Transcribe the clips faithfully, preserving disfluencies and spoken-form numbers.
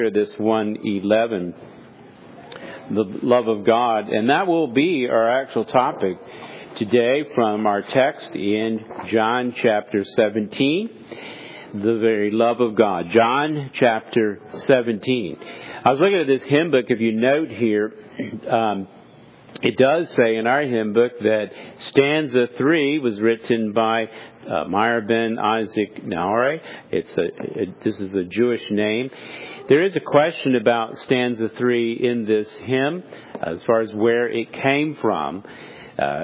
This one eleven, the love of God, and that will be our actual topic today from our text in John chapter seventeen, the very love of God. John chapter seventeen. I was looking at this hymn book. If you note here, um, it does say in our hymn book that stanza three was written by uh, Meir ben Isaac Naori. It's a, it, this is a Jewish name. There is a question about stanza three in this hymn, as far as where it came from. Uh,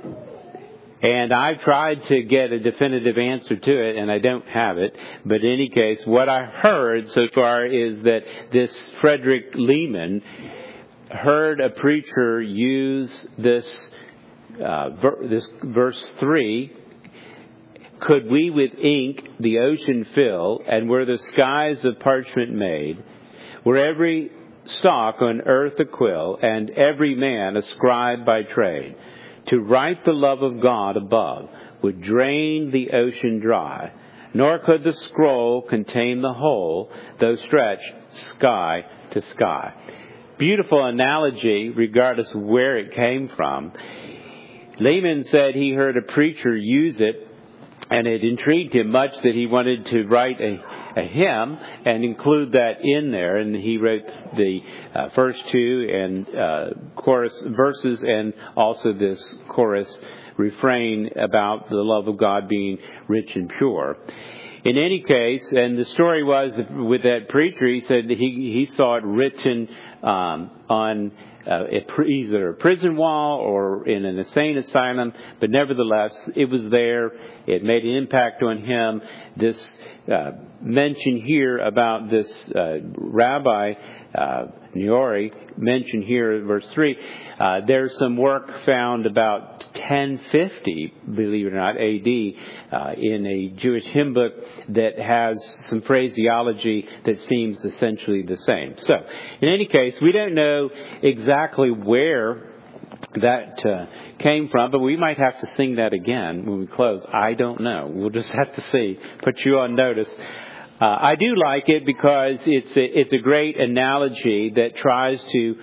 and I've tried to get a definitive answer to it, and I don't have it. But in any case, what I heard so far is that this Frederick Lehman heard a preacher use this uh, ver- this verse three. Could we with ink the ocean fill, and were the skies of parchment made, were every stalk on earth a quill, and every man a scribe by trade, to write the love of God above would drain the ocean dry, nor could the scroll contain the whole, though stretched sky to sky. Beautiful analogy, regardless of where it came from. Lehman said he heard a preacher use it, and it intrigued him much that he wanted to write a, a hymn and include that in there. And he wrote the uh, first two and uh, chorus verses, and also this chorus refrain about the love of God being rich and pure. In any case, and the story was that with that preacher, he said that he, he saw it written um, on uh, a, either a prison wall or in an insane asylum, but nevertheless, it was there. It made an impact on him. This uh, mention here about this uh, rabbi, uh, Naori, mentioned here in verse three. Uh, there's some work found about ten fifty, believe it or not, A D, uh, in a Jewish hymn book that has some phraseology that seems essentially the same. So, in any case, we don't know exactly where that uh, came from, but we might have to sing that again when we close. I don't know. We'll just have to see. Put you on notice. Uh, I do like it because it's a, it's a great analogy that tries to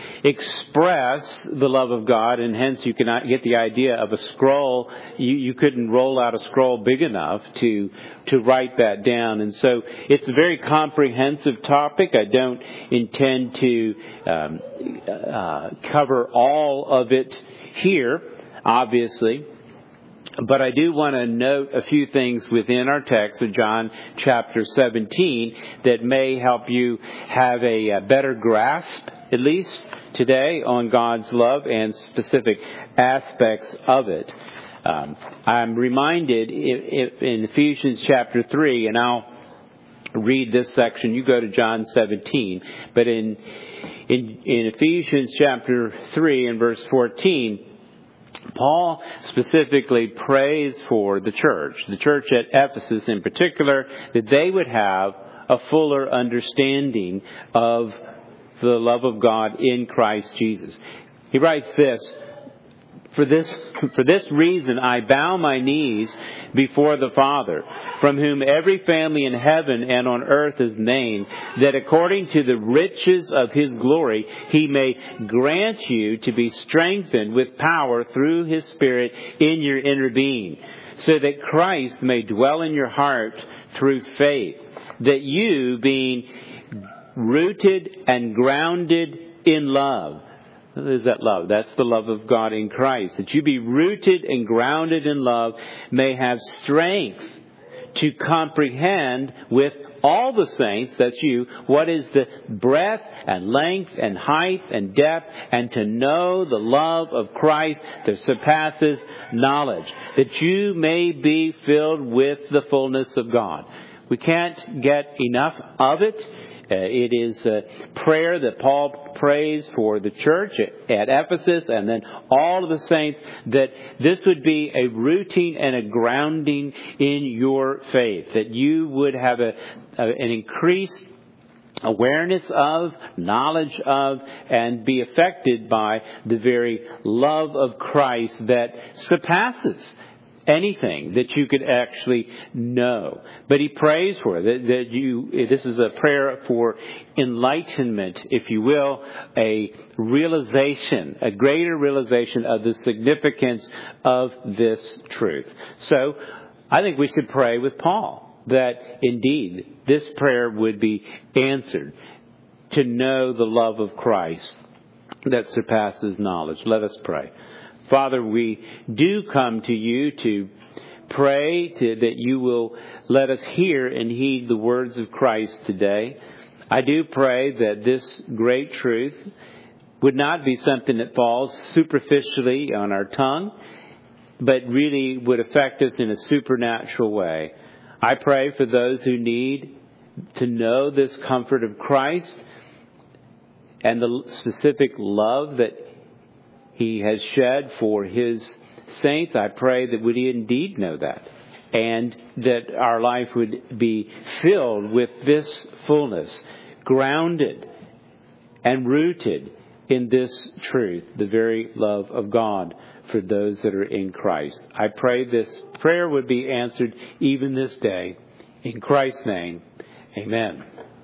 express the love of God, and hence you cannot get the idea of a scroll. You, you couldn't roll out a scroll big enough to to write that down. And so it's a very comprehensive topic. I don't intend to um, uh, cover all of it here, obviously. But I do want to note a few things within our text of John chapter seventeen that may help you have a, a better grasp, at least today, on God's love and specific aspects of it. Um, I'm reminded in, in Ephesians chapter three, and I'll read this section. You go to John seventeen, but in in, in Ephesians chapter three and verse fourteen, Paul specifically prays for the church, the church at Ephesus in particular, that they would have a fuller understanding of the love of God in Christ Jesus. He writes this, For this, for this reason I bow my knees before the Father, from whom every family in heaven and on earth is named, that according to the riches of His glory He may grant you to be strengthened with power through His Spirit in your inner being, so that Christ may dwell in your heart through faith, that you, being rooted and grounded in love. What is that love? That's the love of God in Christ. That you be rooted and grounded in love, may have strength to comprehend with all the saints, that's you, what is the breadth and length and height and depth, and to know the love of Christ that surpasses knowledge, that you may be filled with the fullness of God. We can't get enough of it. Uh, it is a prayer that Paul prays for the church at, at Ephesus and then all of the saints, that this would be a rooting and a grounding in your faith, that you would have a, a an increased awareness of, knowledge of, and be affected by the very love of Christ that surpasses anything that you could actually know. But he prays for it, that, that you, this is a prayer for enlightenment, if you will, a realization, a greater realization of the significance of this truth. So, I think we should pray with Paul that indeed this prayer would be answered, to know the love of Christ that surpasses knowledge. Let us pray. Father, we do come to you to pray to, that you will let us hear and heed the words of Christ today. I do pray that this great truth would not be something that falls superficially on our tongue, but really would affect us in a supernatural way. I pray for those who need to know this comfort of Christ and the specific love that he has shed for his saints. I pray that we indeed know that, and that our life would be filled with this fullness, grounded and rooted in this truth, the very love of God for those that are in Christ. I pray this prayer would be answered even this day. In Christ's name, amen.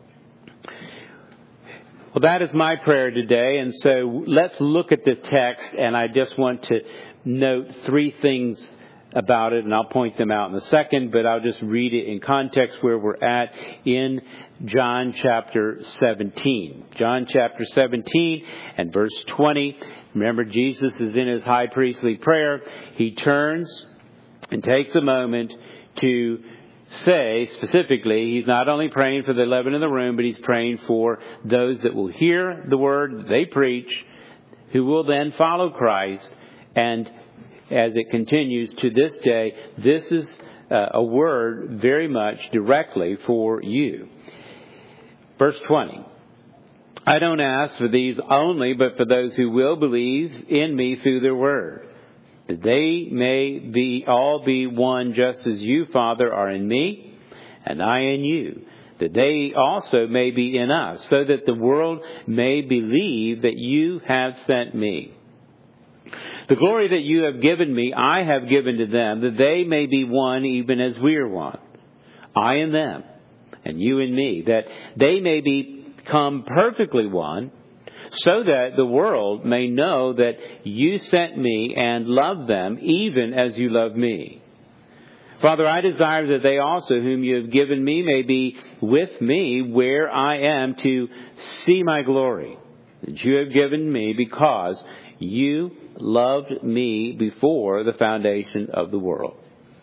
Well, that is my prayer today, and so let's look at the text, and I just want to note three things about it, and I'll point them out in a second, but I'll just read it in context where we're at in John chapter seventeen. John chapter seventeen and verse twenty. Remember, Jesus is in his high priestly prayer. He turns and takes a moment to say specifically, he's not only praying for the eleven in the room, but he's praying for those that will hear the word they preach, who will then follow Christ. And as it continues to this day, this is uh, a word very much directly for you. Verse twenty. I don't ask for these only, but for those who will believe in me through their word, that they may be all be one, just as you, Father, are in me, and I in you, that they also may be in us, so that the world may believe that you have sent me. The glory that you have given me, I have given to them, that they may be one even as we are one. I in them, and you in me, that they may become perfectly one, so that the world may know that you sent me and love them even as you love me. Father, I desire that they also, whom you have given me, may be with me where I am, to see my glory that you have given me, because you loved me before the foundation of the world.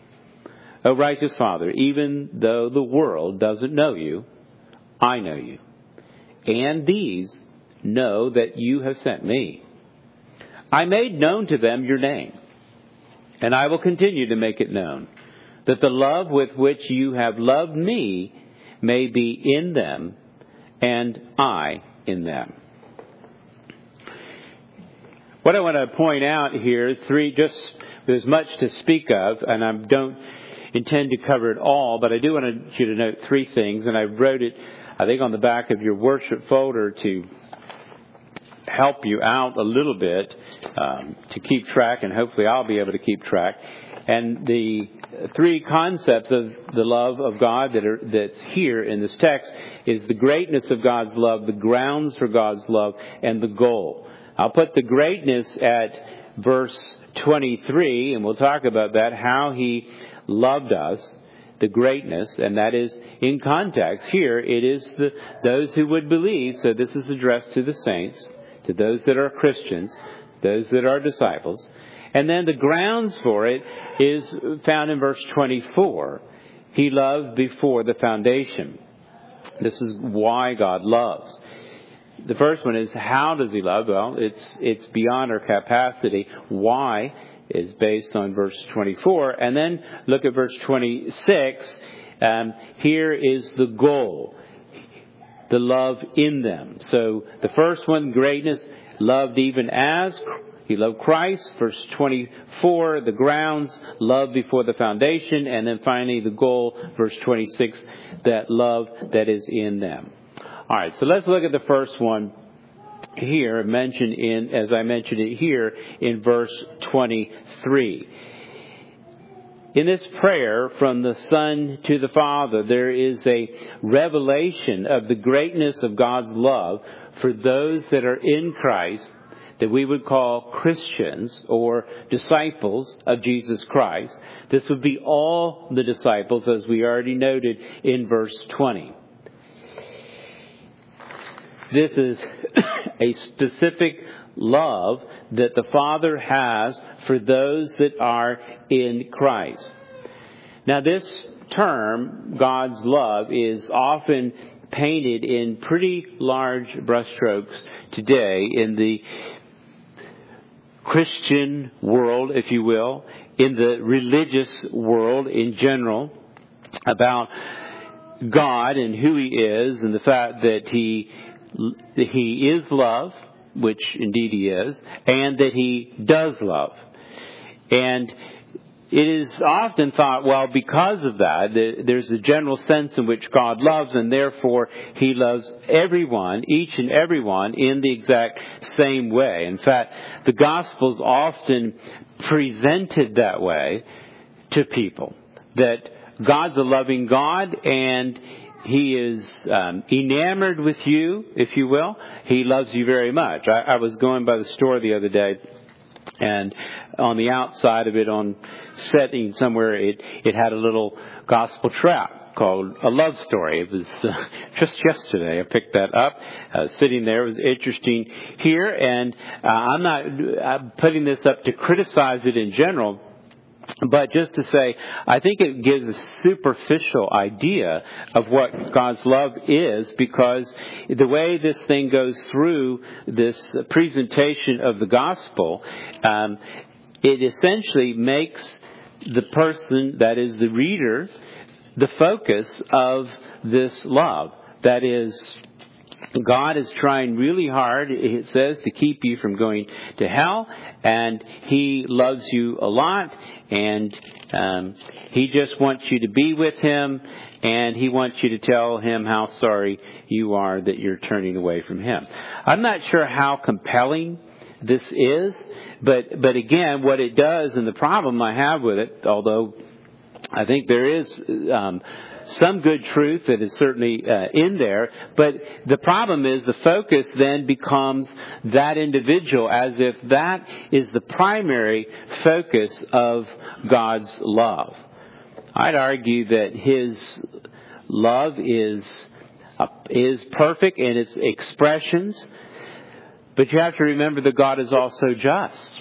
O righteous Father, even though the world doesn't know you, I know you. And these know that you have sent me. I made known to them your name, and I will continue to make it known, that the love with which you have loved me may be in them, and I in them. What I want to point out here, three, just there's much to speak of, and I don't intend to cover it all, but I do want you to note three things, and I wrote it, I think, on the back of your worship folder to help you out a little bit, um, to keep track, and hopefully I'll be able to keep track. And the three concepts of the love of God that are that's here in this text is the greatness of God's love, the grounds for God's love, and the goal. I'll put the greatness at verse twenty-three, and we'll talk about that, how he loved us, the greatness, and that is in context. Here it is the those who would believe, so this is addressed to the saints, to those that are Christians, those that are disciples. And then the grounds for it is found in verse twenty-four. He loved before the foundation. This is why God loves. The first one is, how does he love? Well, it's it's beyond our capacity. Why is based on verse twenty-four. And then look at verse twenty-six. Um, here is the goal. The love in them. So the first one, greatness, loved even as he loved Christ. Verse twenty-four, the grounds, love before the foundation. And then finally the goal, verse twenty-six, that love that is in them. All right, so let's look at the first one here, mentioned in, as I mentioned it here, in verse twenty-three. in this prayer from the Son to the Father, there is a revelation of the greatness of God's love for those that are in Christ, that we would call Christians or disciples of Jesus Christ. This would be all the disciples, as we already noted in verse twenty. This is a specific love that the Father has for those that are in Christ. Now, this term, God's love, is often painted in pretty large brushstrokes today in the Christian world, if you will, in the religious world in general, about God and who He is and the fact that He He is love, which indeed He is, and that He does love. And it is often thought, well, because of that, there's a general sense in which God loves, and therefore He loves everyone, each and everyone, in the exact same way. In fact, the Gospel's often presented that way to people, that God's a loving God, and He is um, enamored with you, if you will. He loves you very much. I, I was going by the store the other day, and on the outside of it, on setting somewhere, it, it had a little gospel tract called A Love Story. It was uh, just yesterday I picked that up. Uh, sitting there, it was interesting here, and uh, I'm not I'm putting this up to criticize it in general, but just to say, I think it gives a superficial idea of what God's love is, because the way this thing goes through this presentation of the gospel, um, it essentially makes the person, that is the reader, the focus of this love. That is, God is trying really hard, it says, to keep you from going to hell, and He loves you a lot, and um, He just wants you to be with Him, and He wants you to tell Him how sorry you are that you're turning away from Him. I'm not sure how compelling this is, but but again, what it does, and the problem I have with it, although I think there is um, some good truth that is certainly uh, in there, but the problem is the focus then becomes that individual, as if that is the primary focus of God's love. I'd argue that His love is uh, is perfect in its expressions, but you have to remember that God is also just.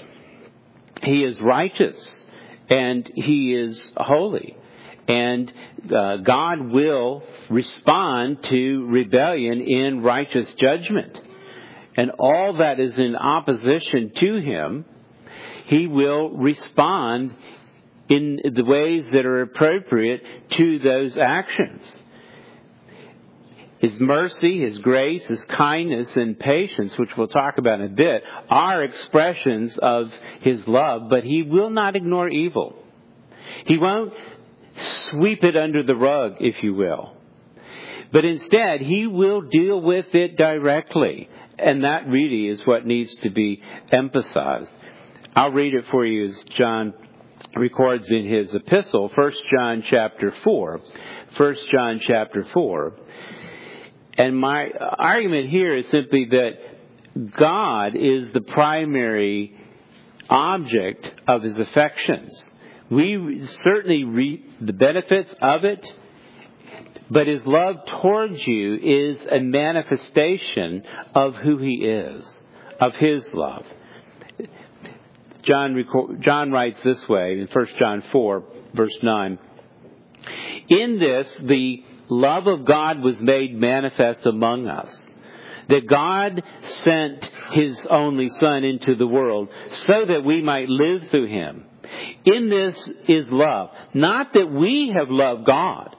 He is righteous, and He is holy. And uh, God will respond to rebellion in righteous judgment. And all that is in opposition to Him, He will respond in the ways that are appropriate to those actions. His mercy, His grace, His kindness, and patience, which we'll talk about in a bit, are expressions of His love, but He will not ignore evil. He won't sweep it under the rug, if you will. But instead, He will deal with it directly. And that really is what needs to be emphasized. I'll read it for you as John records in his epistle, First John chapter four. First John chapter four. And my argument here is simply that God is the primary object of His affections. We certainly reap the benefits of it, but His love towards you is a manifestation of who He is, of His love. John, John writes this way in First John four, verse nine. In this, the love of God was made manifest among us, that God sent His only Son into the world so that we might live through Him. In this is love. Not that we have loved God,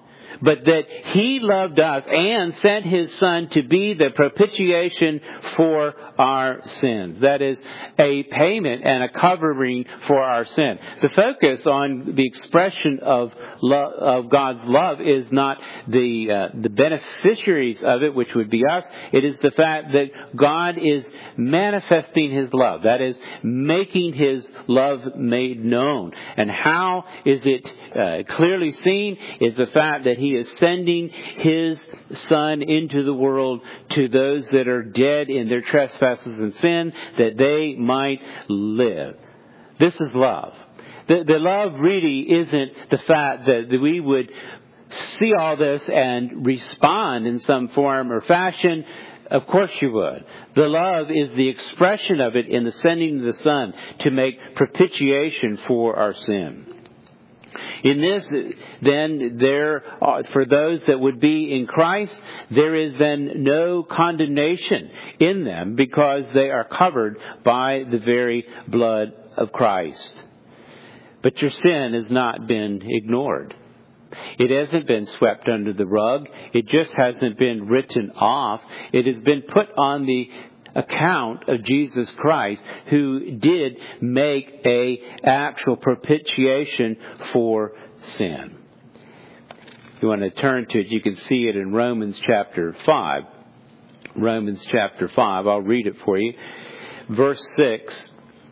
but that He loved us and sent His Son to be the propitiation for our sins. That is a payment and a covering for our sin. The focus on the expression of love, of God's love is not the uh, the beneficiaries of it, which would be us. It is the fact that God is manifesting His love. That is, making His love made known. And how is it uh, clearly seen? Is the fact that He is sending His Son into the world to those that are dead in their trespasses and sin, that they might live. This is love. The, the love really isn't the fact that we would see all this and respond in some form or fashion. Of course you would. The love is the expression of it in the sending of the Son to make propitiation for our sin. In this, then, there are, for those that would be in Christ, there is then no condemnation in them because they are covered by the very blood of Christ. But your sin has not been ignored. It hasn't been swept under the rug. It just hasn't been written off. It has been put on the account of Jesus Christ, who did make a actual propitiation for sin. If you want to turn to it, you can see it in Romans chapter five. Romans chapter five, I'll read it for you. Verse six.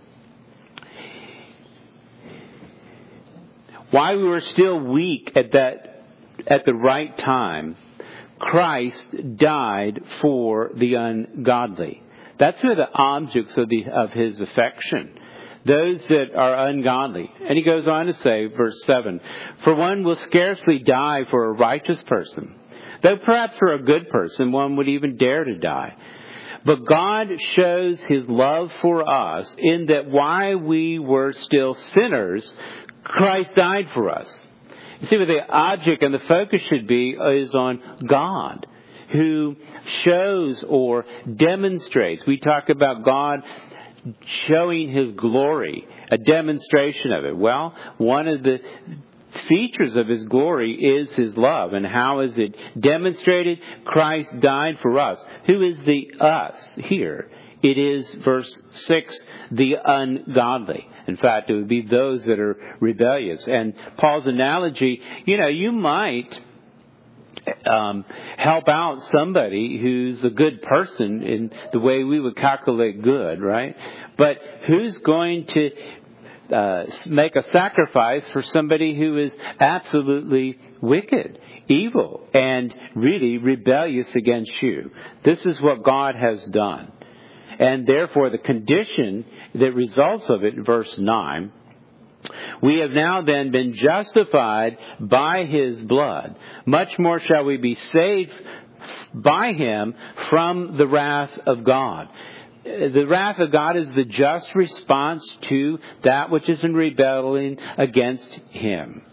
While we were still weak at that, at the right time, Christ died for the ungodly. That's who are the objects of the of His affection. Those that are ungodly. And he goes on to say, verse seven, for one will scarcely die for a righteous person, though perhaps for a good person one would even dare to die. But God shows His love for us in that while we were still sinners, Christ died for us. You see, what the object and the focus should be is on God, who shows or demonstrates. We talk about God showing His glory, a demonstration of it. Well, one of the features of His glory is His love. And how is it demonstrated? Christ died for us. Who is the us here? It is, verse six, the ungodly. In fact, it would be those that are rebellious. And Paul's analogy, you know, you might um, help out somebody who's a good person in the way we would calculate good, right? But who's going to uh, make a sacrifice for somebody who is absolutely wicked, evil, and really rebellious against you? This is what God has done. And therefore, the condition that results of it, verse nine, we have now then been justified by His blood. Much more shall we be saved by Him from the wrath of God. The wrath of God is the just response to that which is in rebellion against Him.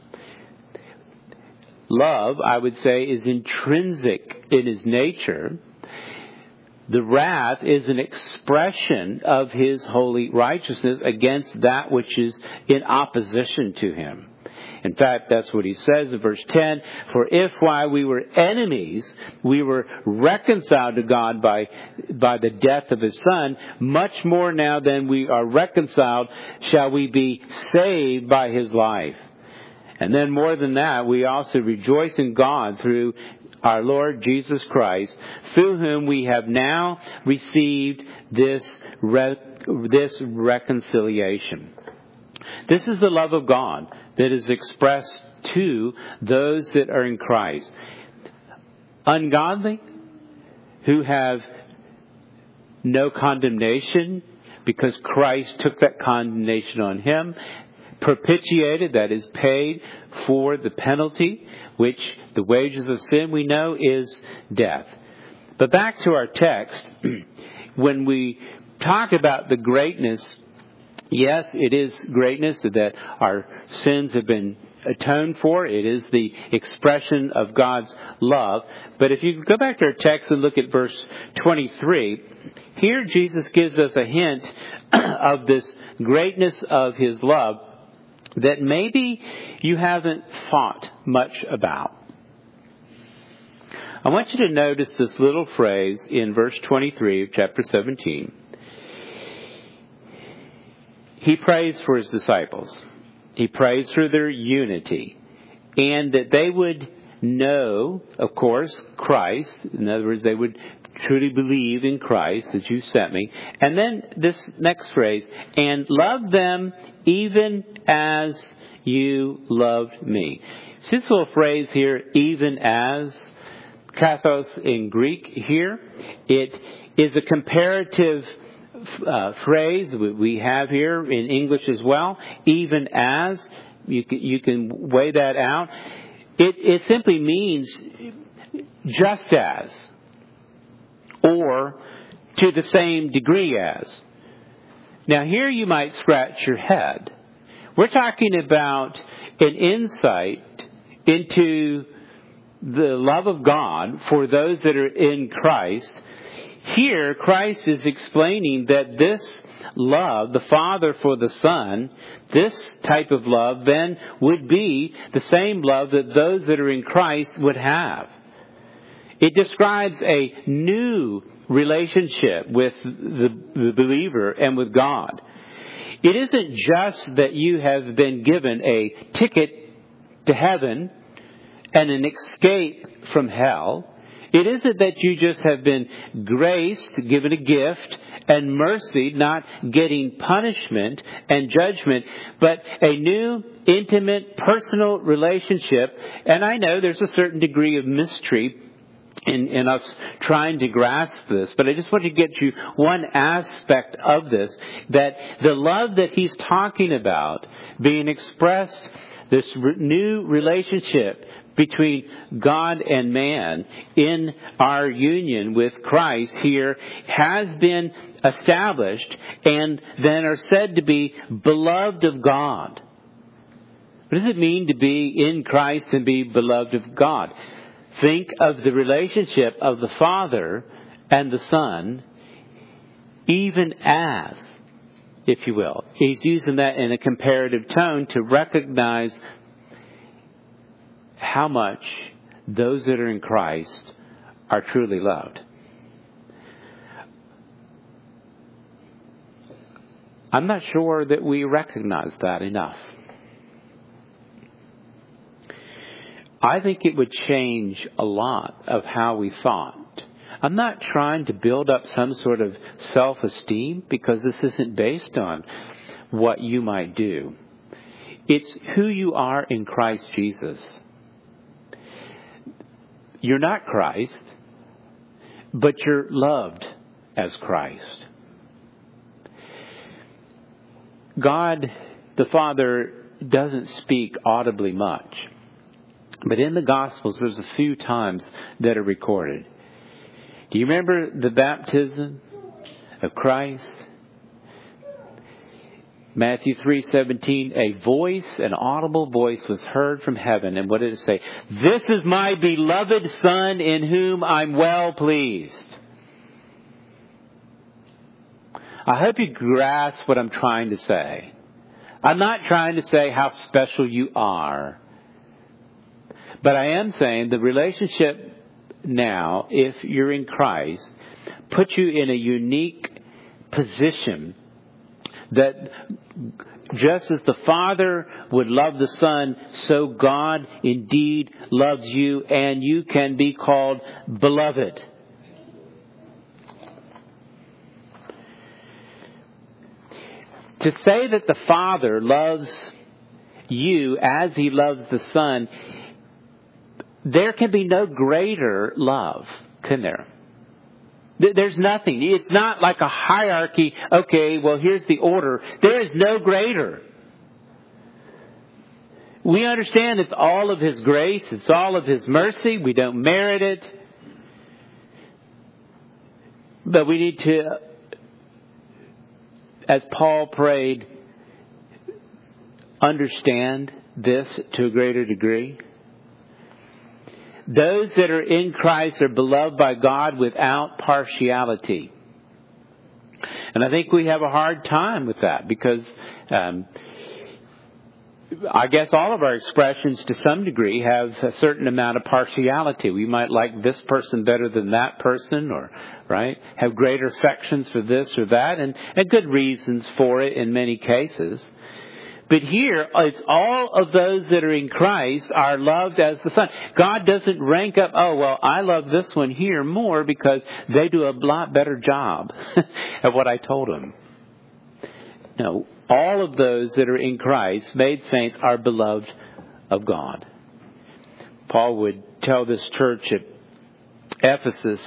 Love, I would say, is intrinsic in His nature. The wrath is an expression of His holy righteousness against that which is in opposition to Him. In fact, that's what He says in verse ten. For if while we were enemies, we were reconciled to God by, by the death of His Son, much more now than we are reconciled shall we be saved by His life. And then more than that, we also rejoice in God through our Lord Jesus Christ, through whom we have now received this re- this reconciliation. This is the love of God that is expressed to those that are in Christ. Ungodly, who have no condemnation because Christ took that condemnation on Him. Propitiated, that is paid for the penalty, which the wages of sin we know is death. But back to our text, when we talk about the greatness, yes, it is greatness that our sins have been atoned for. It is the expression of God's love. But if you go back to our text and look at verse twenty-three, here Jesus gives us a hint of this greatness of His love that maybe you haven't thought much about. I want you to notice this little phrase in verse twenty-three of chapter seventeen. He prays for his disciples. He prays for their unity, and that they would know, of course, Christ. In other words, they would truly believe in Christ that you sent me. And then this next phrase, and love them even as you loved me. See this little phrase here, even as, kathos in Greek here. It is a comparative uh, phrase we have here in English as well. Even as, you can, you can weigh that out. It, it simply means just as, or to the same degree as. Now here you might scratch your head. We're talking about an insight into the love of God for those that are in Christ. Here Christ is explaining that this love, the Father for the Son, this type of love then would be the same love that those that are in Christ would have. It describes a new relationship with the, the believer and with God. It isn't just that you have been given a ticket to heaven and an escape from hell. It isn't that you just have been graced, given a gift, and mercy, not getting punishment and judgment, but a new, intimate, personal relationship. And I know there's a certain degree of mystery In, in us trying to grasp this. But I just want to get you one aspect of this, that the love that he's talking about being expressed, this re- new relationship between God and man in our union with Christ here has been established and then are said to be beloved of God. What does it mean to be in Christ and be beloved of God? Think of the relationship of the Father and the Son, even as, if you will. He's using that in a comparative tone to recognize how much those that are in Christ are truly loved. I'm not sure that we recognize that enough. I think it would change a lot of how we thought. I'm not trying to build up some sort of self-esteem, because this isn't based on what you might do. It's who you are in Christ Jesus. You're not Christ, but you're loved as Christ. God, the Father, doesn't speak audibly much. But in the Gospels, there's a few times that are recorded. Do you remember the baptism of Christ? Matthew three seventeen, a voice, an audible voice was heard from heaven. And what did it say? This is my beloved Son in whom I'm well pleased. I hope you grasp what I'm trying to say. I'm not trying to say how special you are. But I am saying the relationship now, if you're in Christ, puts you in a unique position that just as the Father would love the Son, so God indeed loves you, and you can be called beloved. To say that the Father loves you as He loves the Son, there can be no greater love, can there? There's nothing. It's not like a hierarchy. Okay, well, here's the order. There is no greater. We understand it's all of His grace. It's all of His mercy. We don't merit it. But we need to, as Paul prayed, understand this to a greater degree. Those that are in Christ are beloved by God without partiality. And I think we have a hard time with that, because um, I guess all of our expressions to some degree have a certain amount of partiality. We might like this person better than that person, or, right, have greater affections for this or that, and, and good reasons for it in many cases. But here, it's all of those that are in Christ are loved as the Son. God doesn't rank up, oh, well, I love this one here more because they do a lot better job at what I told them. No, all of those that are in Christ, made saints, are beloved of God. Paul would tell this church at Ephesus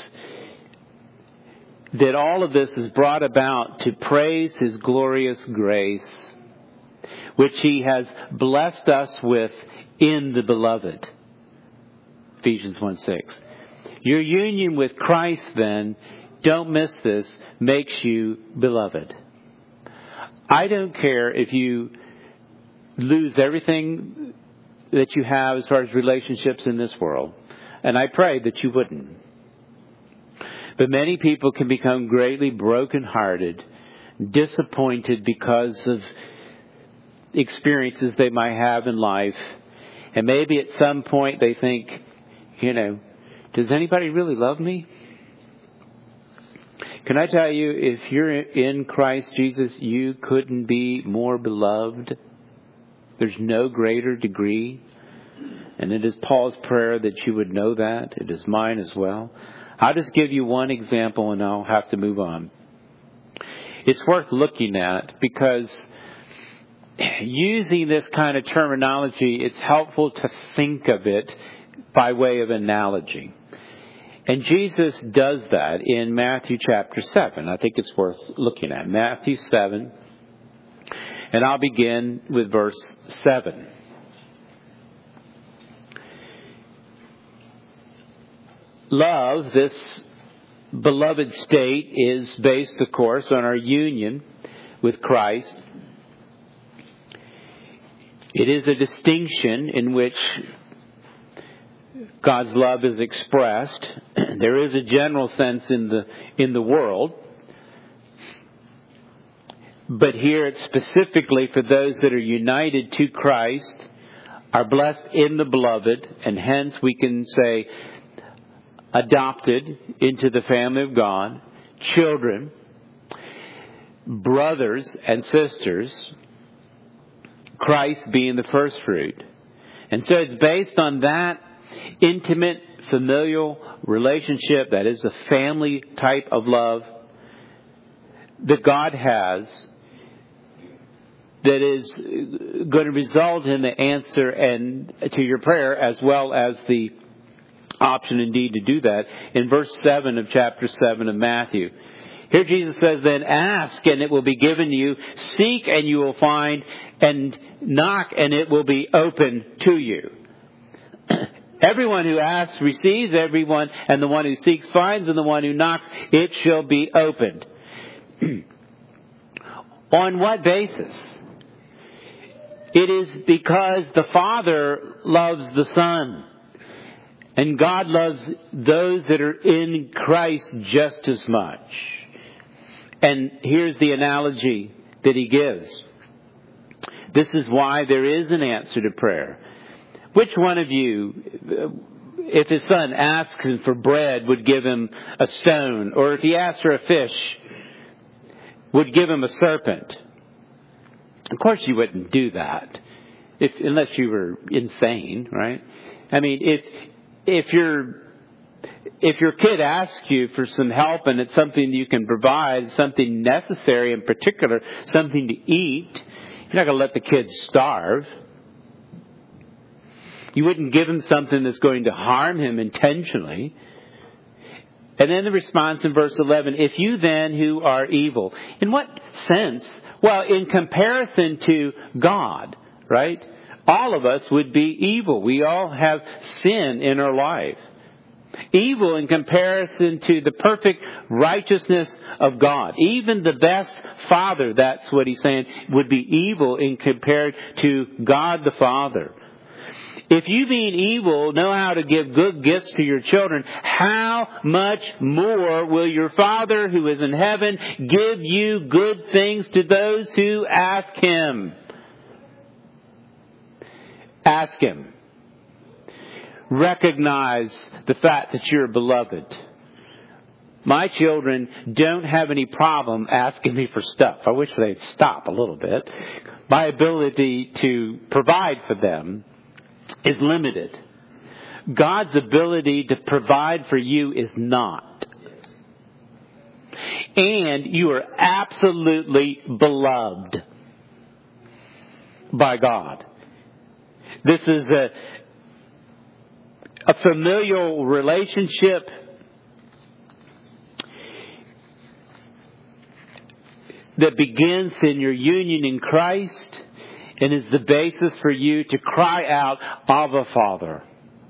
that all of this is brought about to praise His glorious grace, which He has blessed us with in the beloved. Ephesians one six. Your union with Christ, then, don't miss this, makes you beloved. I don't care if you lose everything that you have as far as relationships in this world. And I pray that you wouldn't. But many people can become greatly brokenhearted, disappointed because of experiences they might have in life. And maybe at some point they think, you know, does anybody really love me? Can I tell you, if you're in Christ Jesus, you couldn't be more beloved. There's no greater degree. And it is Paul's prayer that you would know that. It is mine as well. I'll just give you one example and I'll have to move on. It's worth looking at because using this kind of terminology, it's helpful to think of it by way of analogy. And Jesus does that in Matthew chapter seven. I think it's worth looking at. Matthew seven. And I'll begin with verse seven. Love, this beloved state, is based, of course, on our union with Christ. It is a distinction in which God's love is expressed. There is a general sense in the in the world. But here it's specifically for those that are united to Christ, are blessed in the beloved, and hence we can say adopted into the family of God, children, brothers and sisters, Christ being the first fruit. And so it's based on that intimate, familial relationship, that is a family type of love that God has, that is going to result in the answer and to your prayer, as well as the option indeed to do that in verse seven of chapter seven of Matthew. Here Jesus says, then ask and it will be given to you, seek and you will find, and knock and it will be open to you. Everyone who asks receives, everyone, and the one who seeks finds, and the one who knocks, it shall be opened. On what basis? It is because the Father loves the Son. And God loves those that are in Christ just as much. And here's the analogy that He gives. This is why there is an answer to prayer. Which one of you, if his son asks him for bread, would give him a stone? Or if he asks for a fish, would give him a serpent? Of course you wouldn't do that, if unless you were insane, right? I mean, if if your if your kid asks you for some help and it's something you can provide, something necessary in particular, something to eat, you're not going to let the kid starve. You wouldn't give him something that's going to harm him intentionally. And then the response in verse eleven, if you then who are evil. In what sense? Well, in comparison to God, right? All of us would be evil. We all have sin in our life. Evil in comparison to the perfect righteousness of God. Even the best father, that's what he's saying, would be evil in compared to God the Father. If you being evil know how to give good gifts to your children, how much more will your Father who is in heaven give you good things to those who ask Him? Ask Him. Recognize the fact that you're beloved. My children don't have any problem asking me for stuff. I wish they'd stop a little bit. My ability to provide for them is limited. God's ability to provide for you is not. And you are absolutely beloved by God. This is a, a familial relationship that begins in your union in Christ and is the basis for you to cry out, Abba, Father,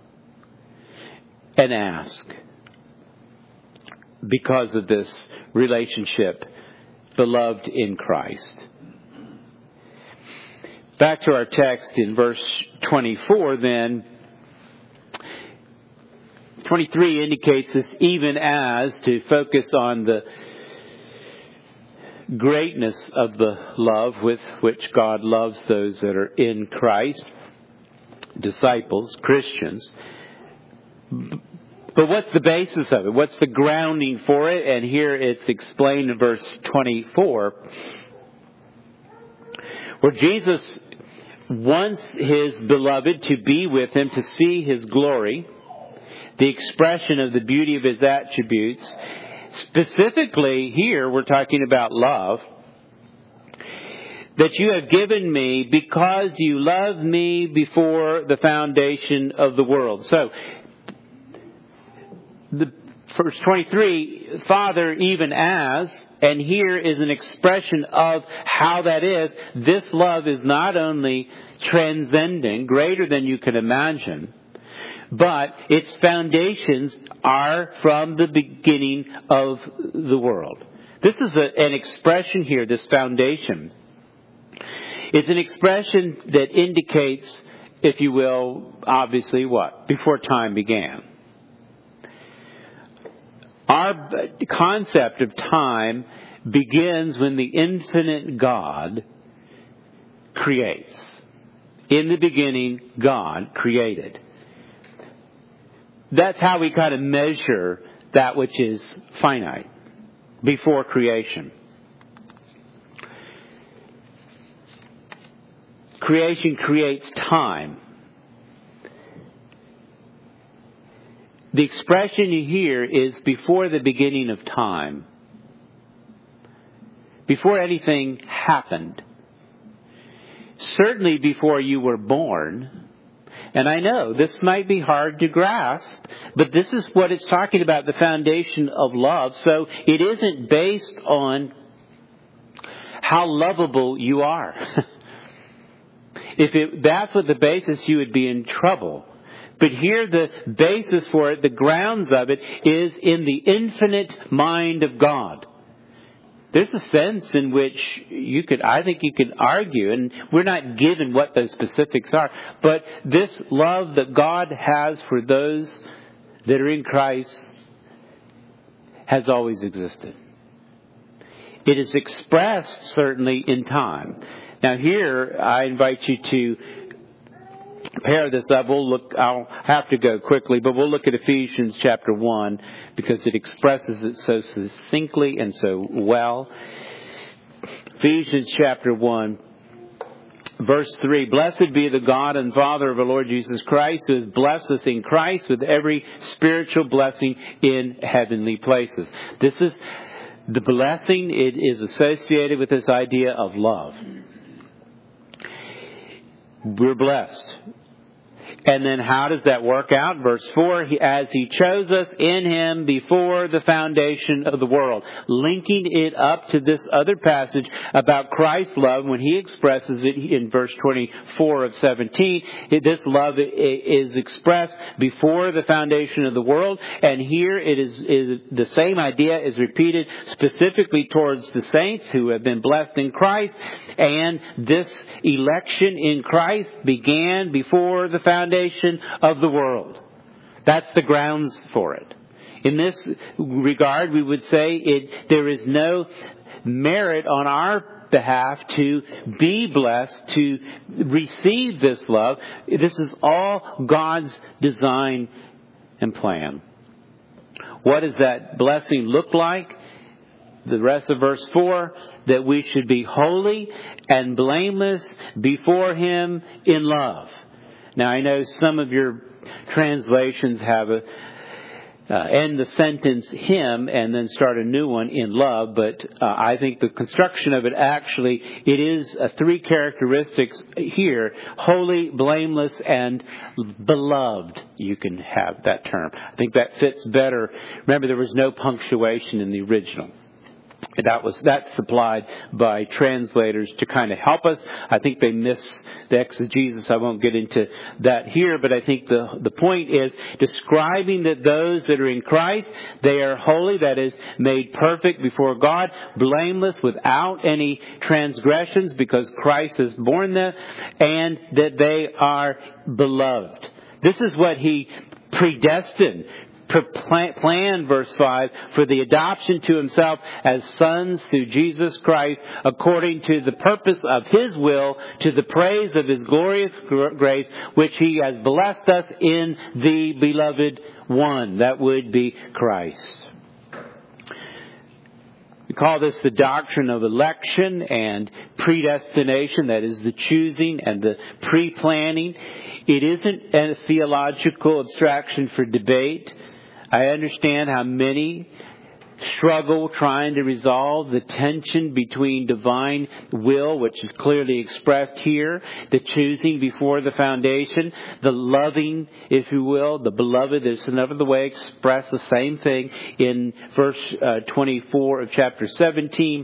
and ask. Because of this relationship, beloved in Christ. Back to our text in verse twenty-four then. twenty-three indicates this even as, to focus on the greatness of the love with which God loves those that are in Christ, disciples, Christians. But what's the basis of it? What's the grounding for it? And here it's explained in verse twenty-four, where Jesus wants His beloved to be with Him, to see His glory, the expression of the beauty of His attributes. Specifically here, we're talking about love. That you have given me because you loved me before the foundation of the world. So, the verse twenty-three, Father, even as, and here is an expression of how that is. This love is not only transcendent, greater than you can imagine, but its foundations are from the beginning of the world. This is a, an expression here, this foundation. It's an expression that indicates, if you will, obviously what? Before time began. Our concept of time begins when the infinite God creates. In the beginning, God created. That's how we kind of measure that which is finite before creation. Creation creates time. The expression you hear is before the beginning of time. Before anything happened. Certainly before you were born. And I know this might be hard to grasp, but this is what it's talking about, the foundation of love. So it isn't based on how lovable you are. If it, that's what the basis, you would be in trouble. But here the basis for it, the grounds of it, is in the infinite mind of God. There's a sense in which you could, I think you could argue, and we're not given what those specifics are, but this love that God has for those that are in Christ has always existed. It is expressed certainly in time. Now here, I invite you to pair this up. We'll look, I'll have to go quickly, but we'll look at Ephesians chapter one because it expresses it so succinctly and so well. Ephesians chapter one, verse three. Blessed be the God and Father of our Lord Jesus Christ, who has blessed us in Christ with every spiritual blessing in heavenly places. This is the blessing. It is associated with this idea of love. We're blessed. And then how does that work out? Verse four, as He chose us in Him before the foundation of the world. Linking it up to this other passage about Christ's love when He expresses it in verse twenty-four of seventeen. This love is expressed before the foundation of the world. And here it is, is the same idea is repeated specifically towards the saints who have been blessed in Christ. And this election in Christ began before the foundation of the world. That's the grounds for it. In this regard, we would say it, there is no merit on our behalf to be blessed, to receive this love. This is all God's design and plan. What does that blessing look like? The rest of verse four, that we should be holy and blameless before Him in love. Now I know some of your translations have a uh, end the sentence Him and then start a new one in love, but uh, I think the construction of it actually, it is uh, three characteristics here: holy, blameless, and beloved. You can have that term. I think that fits better. Remember, there was no punctuation in the original. That was that's supplied by translators to kind of help us. I think they miss the exegesis. I won't get into that here, but I think the the point is describing that those that are in Christ, they are holy, that is, made perfect before God, blameless, without any transgressions, because Christ has borne them, and that they are beloved. This is what He predestined. Plan, verse five, for the adoption to Himself as sons through Jesus Christ, according to the purpose of His will, to the praise of His glorious grace, which He has blessed us in the beloved one. That would be Christ. We call this the doctrine of election and predestination, that is the choosing and the pre-planning. It isn't a theological abstraction for debate. I understand how many struggle trying to resolve the tension between divine will, which is clearly expressed here, the choosing before the foundation, the loving, if you will, the beloved. There's another way to express the same thing in verse uh, twenty-four of chapter seventeen.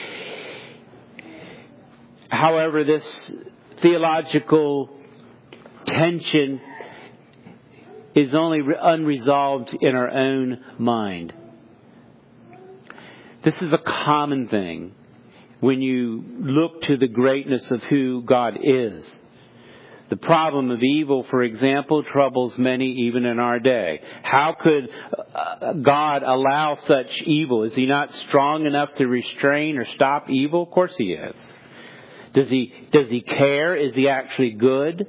However, this theological tension is only unresolved in our own mind. This is a common thing when you look to the greatness of who God is. The problem of evil, for example, troubles many even in our day. How could God allow such evil? Is He not strong enough to restrain or stop evil? Of course He is. Does He, does He care? Is He actually good?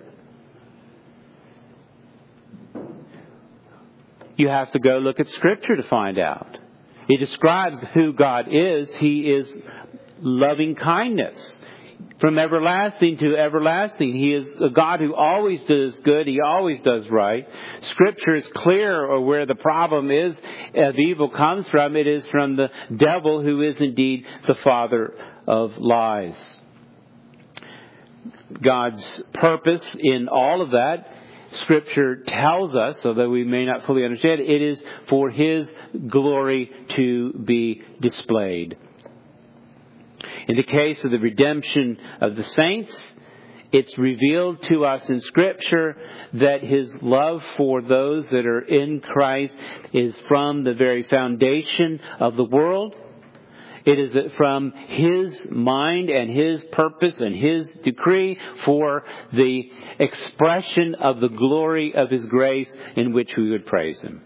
You have to go look at Scripture to find out. It describes who God is. He is loving kindness. From everlasting to everlasting. He is a God who always does good. He always does right. Scripture is clear of where the problem is of evil comes from. It is from the devil, who is indeed the father of lies. God's purpose in all of that, Scripture tells us, although we may not fully understand it, it is for His glory to be displayed. In the case of the redemption of the saints, it's revealed to us in Scripture that His love for those that are in Christ is from the very foundation of the world. It is from His mind and His purpose and His decree for the expression of the glory of His grace in which we would praise Him.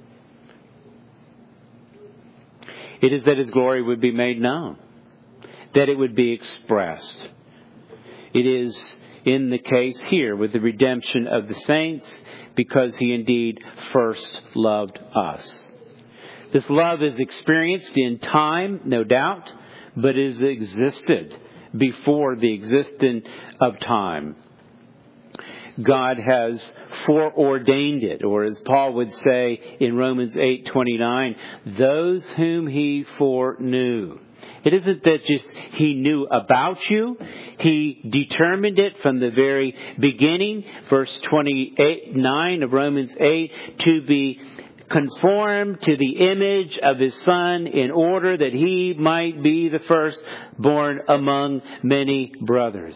It is that His glory would be made known, that it would be expressed. It is in the case here with the redemption of the saints, because He indeed first loved us. This love is experienced in time, no doubt, but is existed before the existence of time. God has foreordained it, or as Paul would say in Romans eight twenty-nine, those whom He foreknew. It isn't that just He knew about you. He determined it from the very beginning. Verse twenty-nine of Romans eight, to be conformed to the image of His Son, in order that He might be the firstborn among many brothers.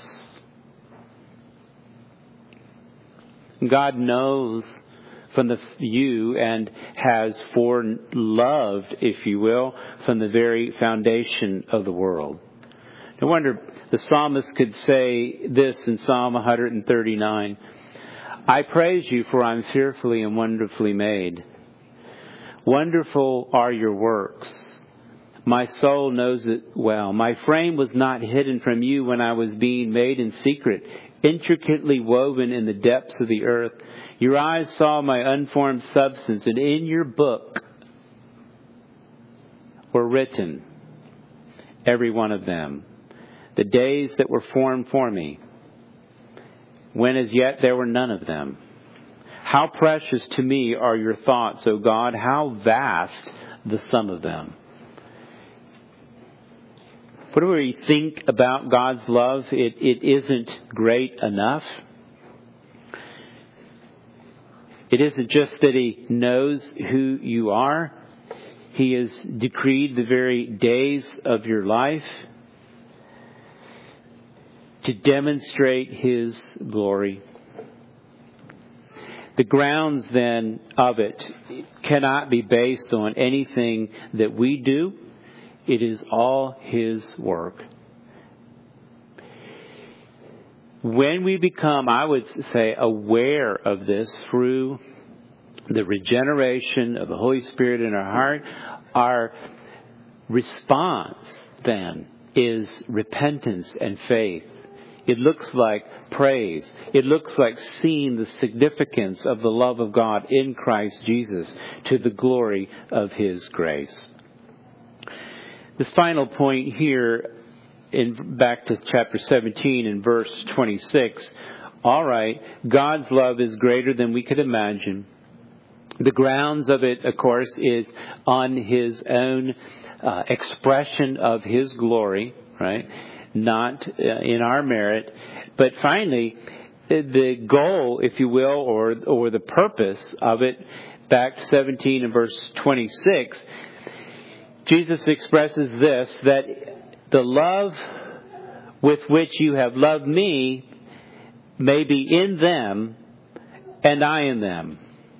God knows from the you and has foreloved, if you will, from the very foundation of the world. No wonder the psalmist could say this in Psalm one thirty-nine. I praise You, for I am fearfully and wonderfully made. Wonderful are Your works. My soul knows it well. My frame was not hidden from you when I was being made in secret, intricately woven in the depths of the earth. Your eyes saw my unformed substance, and in your book were written, every one of them, the days that were formed for me, when as yet there were none of them. How precious to me are your thoughts, O God, how vast the sum of them. Whatever we think about God's love, it, it isn't great enough. It isn't just that He knows who you are. He has decreed the very days of your life to demonstrate His glory. The grounds then of it cannot be based on anything that we do. It is all His work. When we become, I would say, aware of this through the regeneration of the Holy Spirit in our heart, our response then is repentance and faith. It looks like praise. It looks like seeing the significance of the love of God in Christ Jesus to the glory of His grace. This final point here, in back to chapter seventeen and verse twenty-six. All right, God's love is greater than we could imagine. The grounds of it, of course, is on His own uh, expression of His glory, right? Not uh, in our merit. But finally, the goal, if you will, or or the purpose of it, back to seventeen and verse twenty-six, Jesus expresses this, that the love with which you have loved me may be in them and I in them.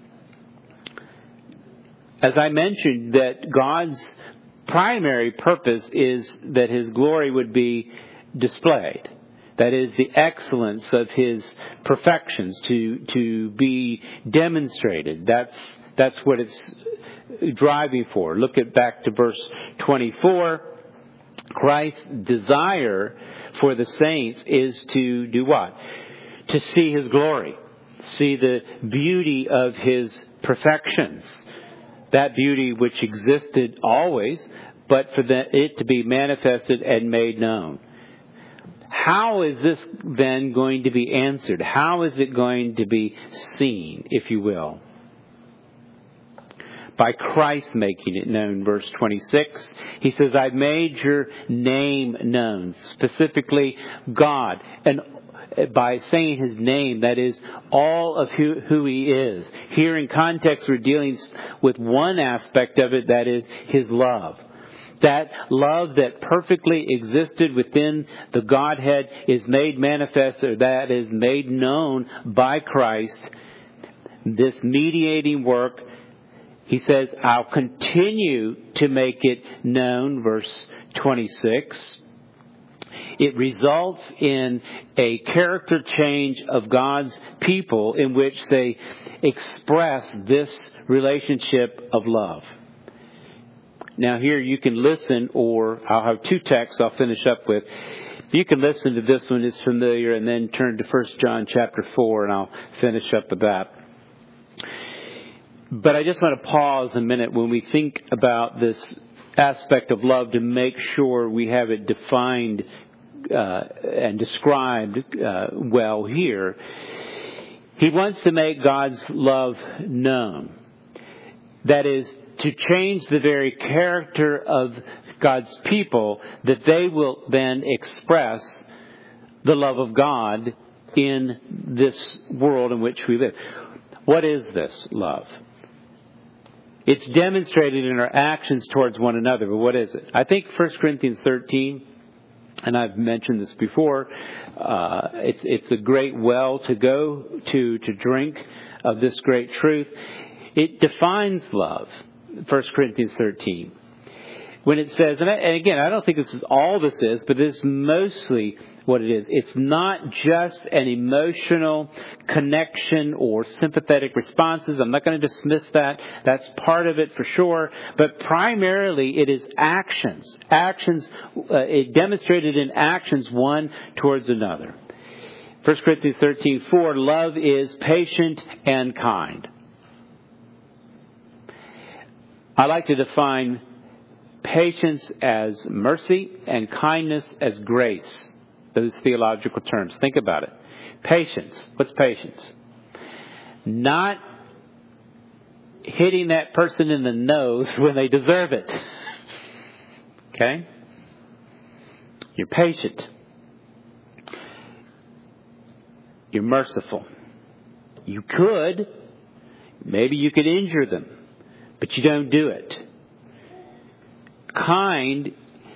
As I mentioned, that God's primary purpose is that His glory would be displayed. That is, the excellence of His perfections to to be demonstrated. That's that's what it's driving for. Look at back to verse twenty-four. Christ's desire for the saints is to do what? To see His glory. See the beauty of His perfections. That beauty which existed always, but for the, it to be manifested and made known. How is this then going to be answered? How is it going to be seen, if you will? By Christ making it known, verse twenty-six. He says, I've made your name known. Specifically, God. And by saying His name, that is all of who, who He is. Here in context, we're dealing with one aspect of it, that is His love. That love that perfectly existed within the Godhead is made manifest, or that is made known by Christ. This mediating work, He says, I'll continue to make it known, verse twenty-six. It results in a character change of God's people in which they express this relationship of love. Now here you can listen, or I'll have two texts I'll finish up with. You can listen to this one, it's familiar, and then turn to First John chapter four, and I'll finish up with that. But I just want to pause a minute when we think about this aspect of love to make sure we have it defined uh, and described uh, well here. He wants to make God's love known. That is, to change the very character of God's people, that they will then express the love of God in this world in which we live. What is this love? It's demonstrated in our actions towards one another, but what is it? I think First Corinthians thirteen, and I've mentioned this before, uh, it's, it's a great well to go to, to drink of this great truth. It defines love, First Corinthians thirteen. when it says, and, I, and again, I don't think this is all this is, but this is mostly what it is. It's not just an emotional connection or sympathetic responses. I'm not going to dismiss that. That's part of it for sure. But primarily it is actions. Actions, uh, it demonstrated in actions one towards another. First Corinthians thirteen four, love is patient and kind. I like to define patience as mercy and kindness as grace. Those theological terms. Think about it. Patience. What's patience? Not hitting that person in the nose when they deserve it. Okay? You're patient. You're merciful. You could. Maybe you could injure them. But you don't do it. Kind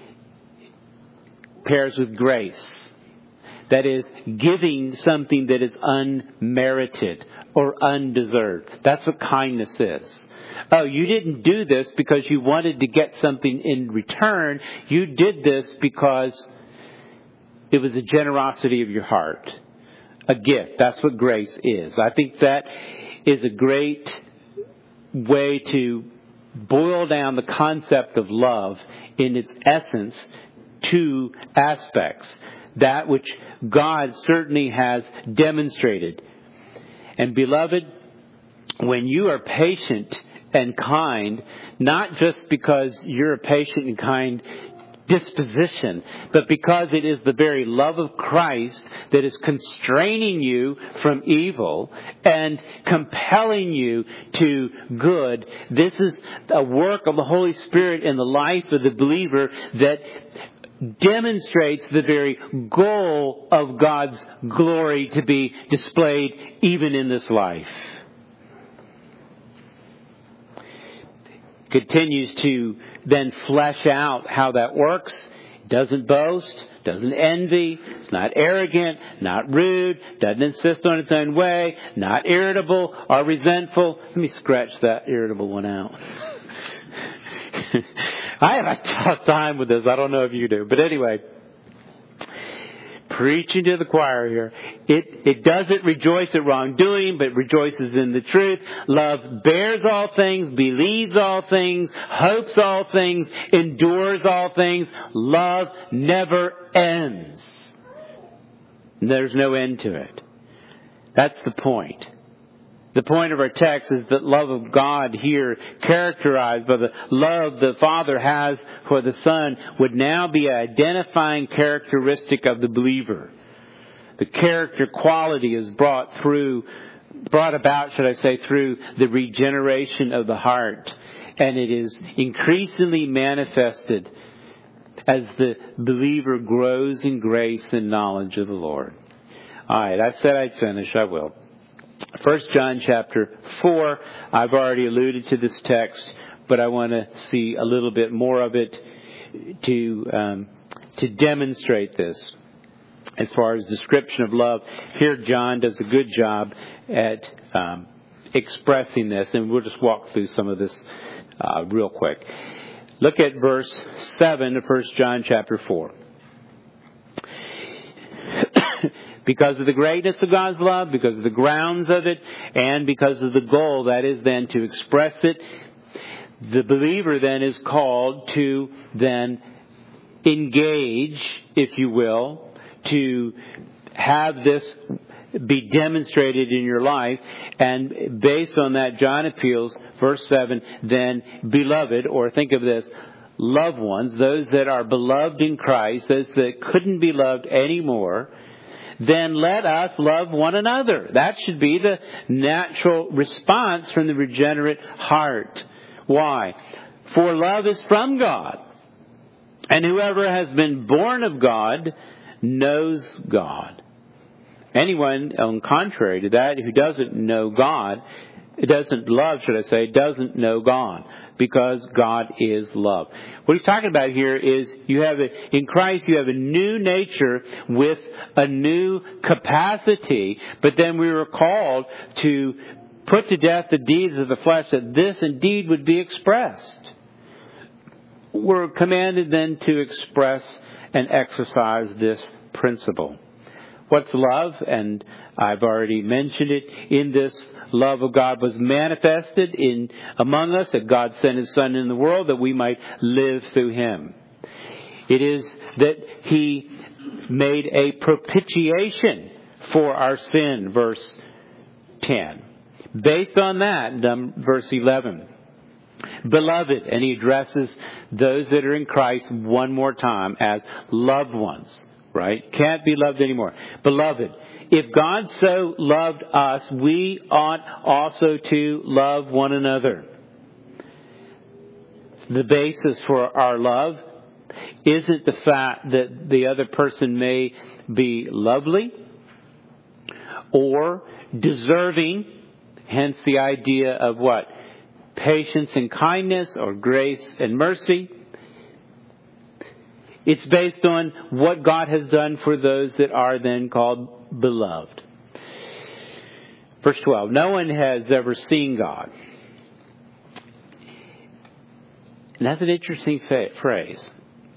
pairs with grace. That is, giving something that is unmerited or undeserved. That's what kindness is. Oh, you didn't do this because you wanted to get something in return. You did this because it was the generosity of your heart. A gift. That's what grace is. I think that is a great way to boil down the concept of love in its essence. Two aspects. That which God certainly has demonstrated. And beloved, when you are patient and kind, not just because you're a patient and kind disposition, but because it is the very love of Christ that is constraining you from evil and compelling you to good. This is a work of the Holy Spirit in the life of the believer that demonstrates the very goal of God's glory to be displayed even in this life. Continues to then flesh out how that works. Doesn't boast, doesn't envy, it's not arrogant, not rude, doesn't insist on its own way, not irritable or resentful. Let me scratch that irritable one out. I have a tough time with this. I don't know if you do. But anyway, preaching to the choir here. It, it doesn't rejoice at wrongdoing, but rejoices in the truth. Love bears all things, believes all things, hopes all things, endures all things. Love never ends. There's no end to it. That's the point. The point of our text is that love of God here, characterized by the love the Father has for the Son, would now be an identifying characteristic of the believer. The character quality is brought through, brought about, should I say, through the regeneration of the heart. And it is increasingly manifested as the believer grows in grace and knowledge of the Lord. All right, I said I'd finish. I will. First John chapter four, I've already alluded to this text, but I want to see a little bit more of it to um, to demonstrate this. As far as description of love, here John does a good job at um, expressing this, and we'll just walk through some of this uh, real quick. Look at verse seven of First John chapter four. Because of the greatness of God's love, because of the grounds of it, and because of the goal, that is then to express it, the believer then is called to then engage, if you will, to have this be demonstrated in your life. And based on that, John appeals, verse seven, then beloved, or think of this, loved ones, those that are beloved in Christ, those that couldn't be loved anymore, then let us love one another. That should be the natural response from the regenerate heart. Why? For love is from God. And whoever has been born of God knows God. Anyone, on contrary to that, who doesn't know God, doesn't love, should I say, doesn't know God. Because God is love. What he's talking about here is you have a, in Christ you have a new nature with a new capacity, but then we were called to put to death the deeds of the flesh, that this indeed would be expressed. we're commanded then to express and exercise this principle. What's love? And I've already mentioned it. In this, love of God was manifested in among us, that God sent His Son in the world that we might live through Him. It is that He made a propitiation for our sin, verse ten. Based on that, verse eleven. Beloved, and he addresses those that are in Christ one more time as loved ones, right? Can't be loved anymore. Beloved, if God so loved us, we ought also to love one another. The basis for our love isn't the fact that the other person may be lovely or deserving, hence the idea of what? Patience and kindness, or grace and mercy. It's based on what God has done for those that are then called beloved. Verse twelve, no one has ever seen God. And that's an interesting phrase.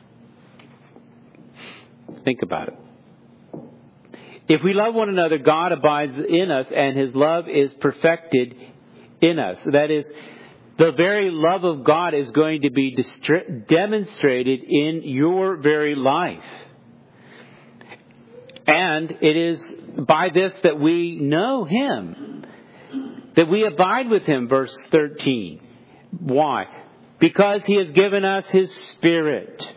Think about it. If we love one another, God abides in us and His love is perfected in us. That is, the very love of God is going to be dist- demonstrated in your very life. And it is by this that we know Him, that we abide with Him, verse thirteen. Why? Because He has given us His Spirit.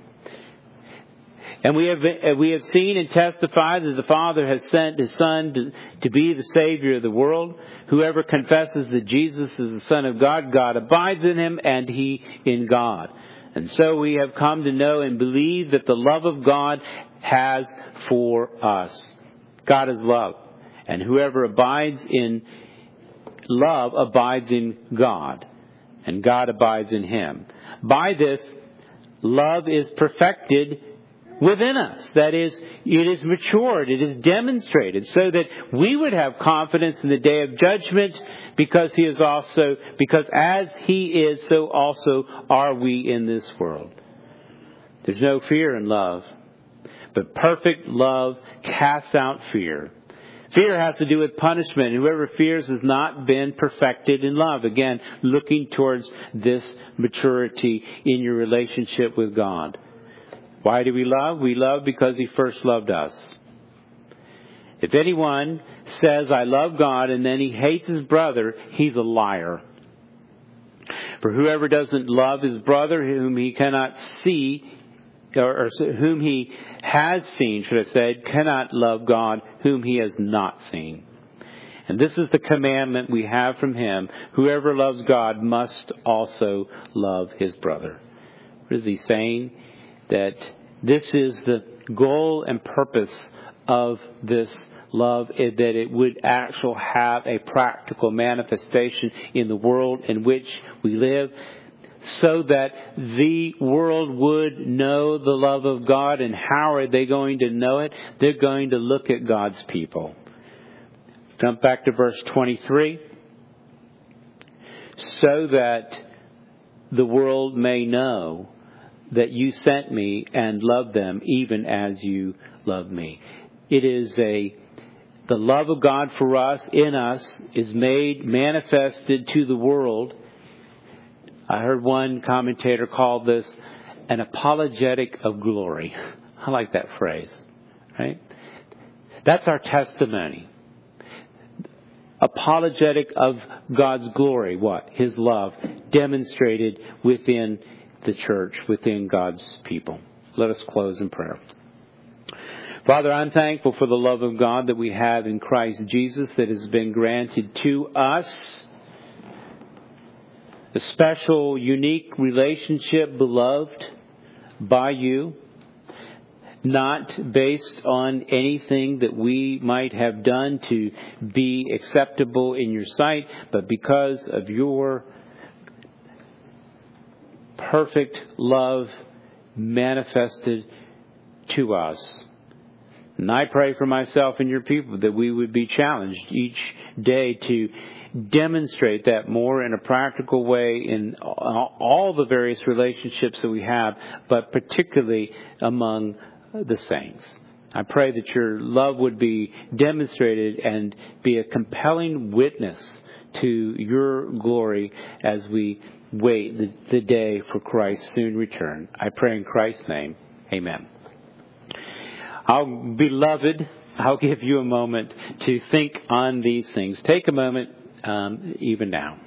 And we have we have seen and testified that the Father has sent His Son to, to be the Savior of the world. Whoever confesses that Jesus is the Son of God, God abides in Him and He in God. And so we have come to know and believe that the love of God has for us. God is love. And whoever abides in love abides in God. And God abides in him. By this, love is perfected within us. That is, it is matured, it is demonstrated, so that we would have confidence in the day of judgment, because he is also, because as he is, so also are we in this world. There's no fear in love, but perfect love casts out fear. Fear has to do with punishment. Whoever fears has not been perfected in love. Again, looking towards this maturity in your relationship with God. Why do we love? We love because he first loved us. If anyone says, I love God, and then he hates his brother, he's a liar. For whoever doesn't love his brother whom he cannot see, or, or whom he has seen, should I say, cannot love God whom he has not seen. And this is the commandment we have from him. Whoever loves God must also love his brother. What is he saying? That this is the goal and purpose of this love, is that it would actually have a practical manifestation in the world in which we live, so that the world would know the love of God. And how are they going to know it? They're going to look at God's people. Jump back to verse twenty-three. So that the world may know that you sent me and loved them even as you loved me. It is a, the love of God for us, in us, is made manifested to the world. I heard one commentator call this an apologetic of glory. I like that phrase, right? That's our testimony. Apologetic of God's glory. What? His love demonstrated within the church, within God's people. Let us close in prayer. Father, I'm thankful for the love of God that we have in Christ Jesus, that has been granted to us. A special, unique relationship, beloved by you, not based on anything that we might have done to be acceptable in your sight, but because of your perfect love manifested to us. And I pray for myself and your people that we would be challenged each day to demonstrate that more in a practical way in all the various relationships that we have, but particularly among the saints. I pray that your love would be demonstrated and be a compelling witness to your glory as we wait the, the day for Christ's soon return. I pray in Christ's name. Amen. I'll, beloved, I'll give you a moment to think on these things. Take a moment, um, even now.